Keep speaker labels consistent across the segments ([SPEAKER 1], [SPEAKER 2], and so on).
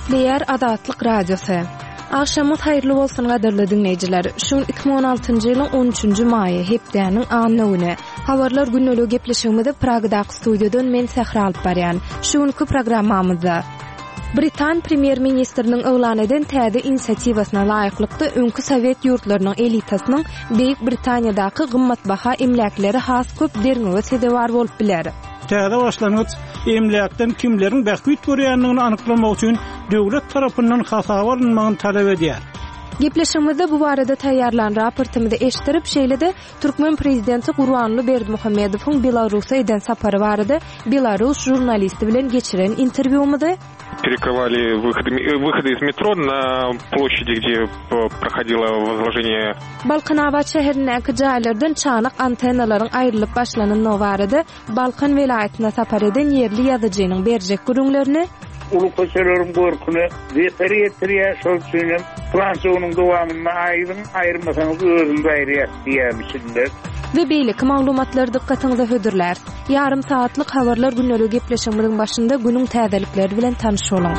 [SPEAKER 1] Gepleyer Adatlyk radiosu. Akşamyz haýyrly bolsun gaderli dinleýijiler. Şu 2016-njy ýylyň 13-nji maýy hepdeniň anyny. Habarlar günnälik gepleşigimizde Pragdaky studiýadan men Sehra alyp barýan. Şuňky programmamyzda Britan premier ministriniň öwlan eden täze inisiatiwasyna laýyklykda öňkü Sowet ýurtlarynyň elitasynyň Beýik Britaniýadaky gymmatbaha emlekleri has köp derňege sedebar bolup biler.
[SPEAKER 2] Täze başlanyç emlekden kimleriň bähküt görýändigini anyklamak üçin döwlet tarapyndan hasaba alynmagyny talap edýär.
[SPEAKER 1] Gepleşigimizde bu barada taýýarlan raportymyzda eşdirip şeýlede Türkmen prezidenti Gurbanly Berdimuhammedowyň Belarus'a eden sapary barada Belarus jurnalisti bilen geçiren interwýumyzda
[SPEAKER 3] перекрывали выходы из метро на площади, где проходило возложение.
[SPEAKER 1] Balqanaba şäherindäki jaýlardan çanak antennalaryň aýrylyp başlananyny barada Balkan welaýatyna sapar eden ýerli ýazyjynyň berjek gürüňlerini
[SPEAKER 4] ulu köşelerin gorkuny beteriýetdirýär, şol üçin Fransa onuň dowamyna aýyrmasaňyz özüňiz aýrýar diýýärmişler.
[SPEAKER 1] Ve beýlik maglumatlary dikkatiňize hödürler. Yarım saatlyk habarlar günnälik gepleşigimiziň başynda günüň täzelikleri bilen tanyş bolan.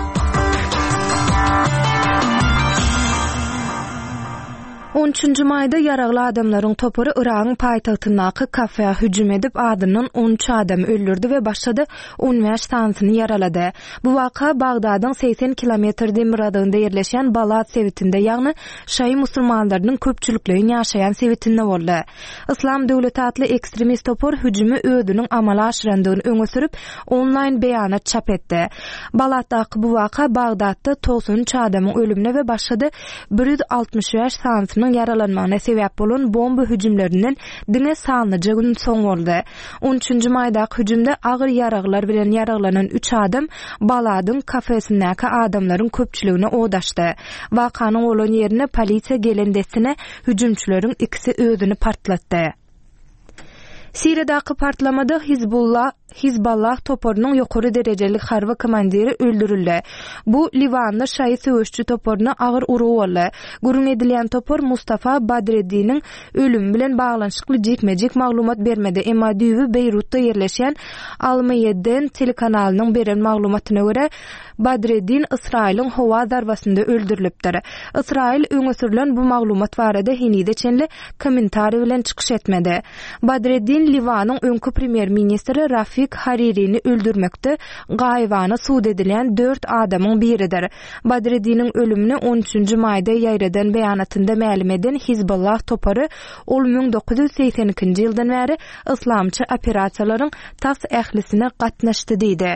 [SPEAKER 1] 13-nji maýda ýaragly adamlaryň topary Iragyň paýtagtyndaky kafeýa hüjüm edip adamdan 13 adam öldürdi we başga 15 sansyny yaralady. Bu waka Bagdadyň 80 kilometr demir adagynda ýerleşen Balat sewitinde, ýagny şaý musulmanlarynyň köpçülikleri ýaşaýan sewitinde boldy. Islam döwleti atly ekstremist topar hüjümi özüniň amala aşyrandygyny öňe sürüp online beýanat çap etdi. Balatdaky bu waka Bagdatda 93 adamyň ölümine we başga 165 sansyny yaralanmagyna sebäp bolan bomba hüjümlerinden diňe sanlyca gün soň boldy. 13-nji maýdaky hüjümde agyr yaraglar bilen yaralanan 3 adam Baladyň kafesindäki adamlaryň köpçüligine odaşdy. Wakanyň bolan ýerine polisiýa gelendesine hüjümçüleriň ikisi özüni partlatdy. Siriýadaky partlamada Hizballah toporunyň ýokary derejelik harby komandiri öldürildi. Bu Livanly şaý söwüşçü toporuny agyr urup boldy. Gurun edilen topor Mustafa Badreddiniň ölümi bilen baglanşykly jekmejek maglumat bermedi. Emma düýbi Beýrutda ýerleşen Al-Mayeden telekanalynyň beren maglumatyna görä Badreddin Israýlyň howa darbasynda öldürilipdir. Israýl öňe sürülen bu maglumat barada henide çenli kommentari bilen çykyş etmedi. Badreddin Livanyň öňkü premier ministri Rafik Haririni öldürmekde gaýwany suud edilen 4 adamyň biridir. Badreddiniň ölümini 13-nji maýda ýaýradan beýanatynda ma'lum eden Hizballah topary ol 1982-nji ýyldan bäri islamçy operasiýalaryň tas ählisine gatnaşdy diýdi.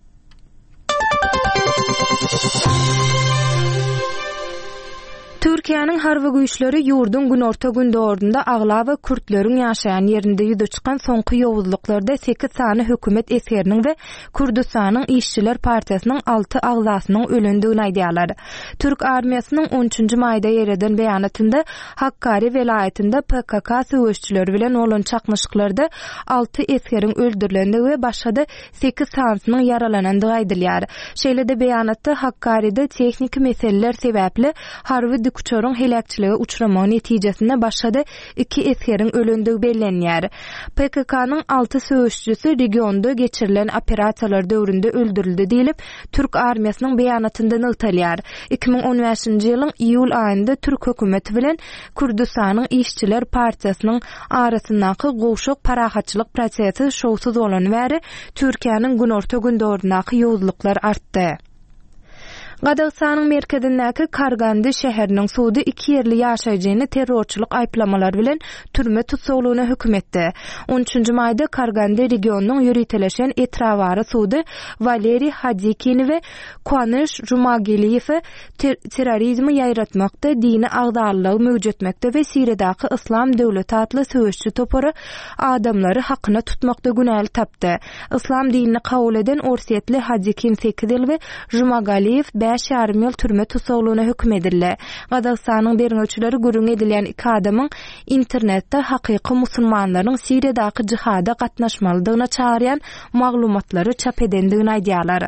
[SPEAKER 1] Türkiýanyň harby güýçleri ýurdun günorta gündorunda agla we Kürtleriň ýaşaýan ýerinde ýüze çykan soňky ýowuzlyklarda 8 sany hökümet esgeriniň we Kürdistanyň işçiler partiýasynyň 6 agzasynyň ölendigini aýdýarlar. Türk armiýasynyň 13-nji maýda ýerden beýanatynda Hakkari welaýatynda PKK söwüşçüleri bilen bolan çakmyşyklarda 6 esgeriň öldürilendigi we başga 8 sansynyň yaralanandygy aýdylýar. Şeýlede beýanatda Hakkarida tehnik meseleler sebäpli harby kuçoruň helakçylyga uçramagy netijesinde başga 2 esgeriň ölendigi bellenýär. PKK-nyň 6 söwüşçüsi regionda geçirilen operasiýalar döwründe öldürildi diýilip Türk armiýasynyň beýanatynda nyltalýar. 2015-nji ýylyň iýul aýynda Türk hökümeti bilen Kürdistanyň işçiler partiýasynyň arasyndaky goşuk parahatçylyk prosesi şowsuz bolan bäri Türkiýanyň günorta gündorundaky ýowuzlyklar artdy. Gadagstanyň merkezindäki Kargandy şäheriniň sudy 2 ýerli ýaşaýjyny terrorçylyk aýplamalary bilen türme tutsaglygyna hökm etdi. 13-nji maýda Kargandy regionunyň ýürüteleşen etrawary sudy Valeri Hadikini we Kuanyş Jumagiliýewi terrorizmi ýaýratmakda, dini agdarlygy möwjütmekde we Siriýadaky Islam döwleti atly söwüşçü topary adamlary hakyna tutmakda günäli tapdy. Islam dinini kabul eden orsiýetli Hadikin 8 ýyl we Jumagiliýew 5,5 ýyl türme tutsaglygyna hökm edildi. Gadagstanyň derňöçüleri gürün edilen 2 adamyň internetde hakyky musulmanlaryň Siriýadaky jihada gatnaşmalydygyna çağırýan maglumatlary çap edendigini aýdýarlar.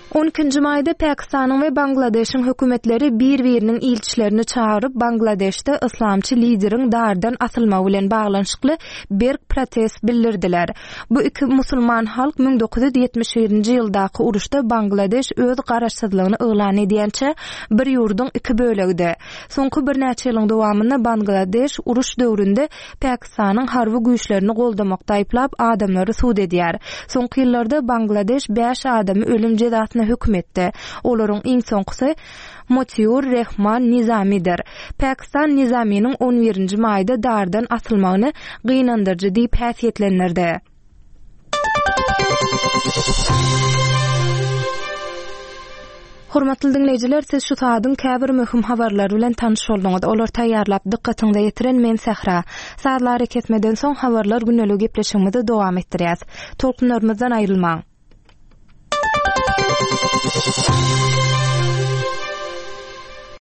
[SPEAKER 1] 12-nji maýda Pakistanyň we Bangladeşiň hökümetleri bir-biriniň ilçilerini çağırıp Bangladeşde islamçy lideriň dardan atylmagy bilen baglanşykly bir protest bildirdiler. Bu iki musulman halk 1971-nji ýyldaky uruşda Bangladeş öz garaşsyzlygyny ýylan edýänçe bir ýurdun iki bölegide. Soňky bir näçe ýylyň dowamynda Bangladeş uruş döwründe Pakistanyň harby güýçlerini goldamakda aýplap adamlary suud edýär. Soňky ýyllarda Bangladeş 5 adamy ölüm jezasyna hükm etdi. Olaryň iň soňkysy Mutiur Rahman Nizamidir. Pakistan Nizaminiň 11-nji maýda dardan atylmagyny gynandyrjy diýip häsiýetlendirdi. Hormatly dinleyijiler, siz şu saatın käbir möhüm habarlary bilen tanyş boldyňyz. Olar taýýarlap dikkatiňize ýetiren men Sahra. Saatlar ketmeden soň habarlar günnelik gepleşigimizi dowam etdirýäs. Tolkunlarymyzdan aýrylmaň.